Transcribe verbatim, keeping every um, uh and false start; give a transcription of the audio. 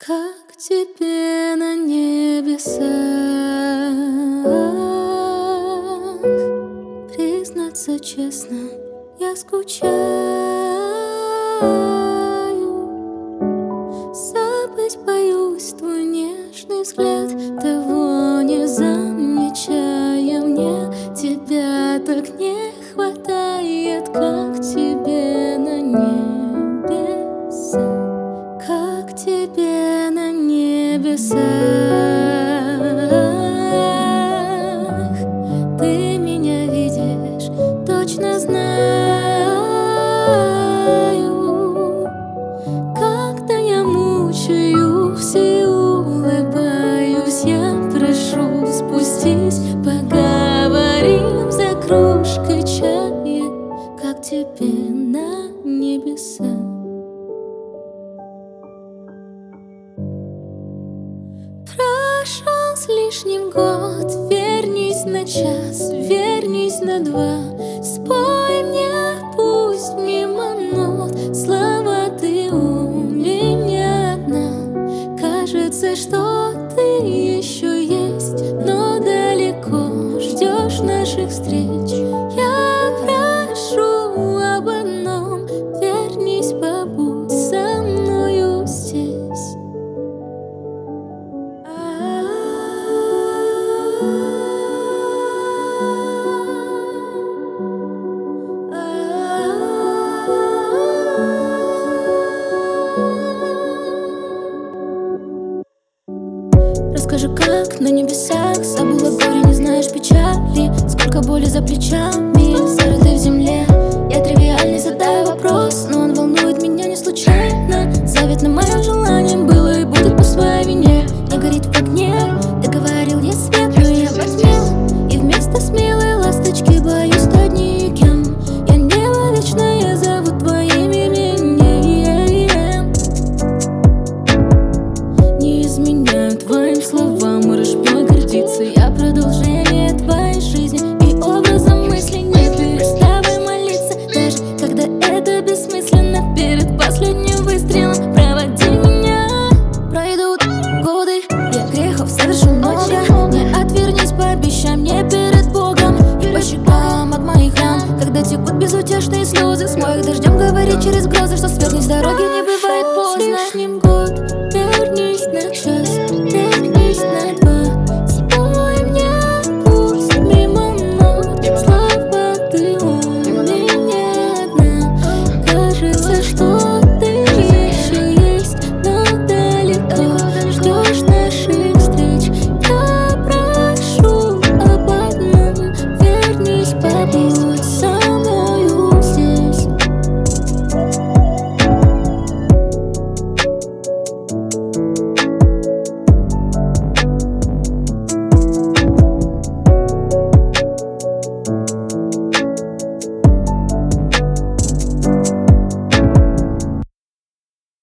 Как тебе на небесах признаться честно, я скучаю. Забыть боюсь твой нежный взгляд, того не замечая. Мне тебя так не хватает. Как тебе на небесах, как тебе на небесах. Ты меня видишь, точно знаю. Когда я мучаюсь и улыбаюсь, я прошу, спустись, поговорим за кружкой чая. Как тебе на небесах. Прошел с лишним год, вернись на час, вернись на два. Спой мне, пусть мимо нот, слова ты у меня одна. Кажется, что ты еще есть, но далеко ждешь наших встреч. Я прошу об одном, вернись, побудь со мною здесь. Расскажи, как на небесах забыла горе, не знаешь печали. Сколько боли за плечами, зарытой в земле. Я тривиальный задаю вопрос, но он волнует меня не случайно. Заветным моим желанием было и будет по своей вине. Не горит в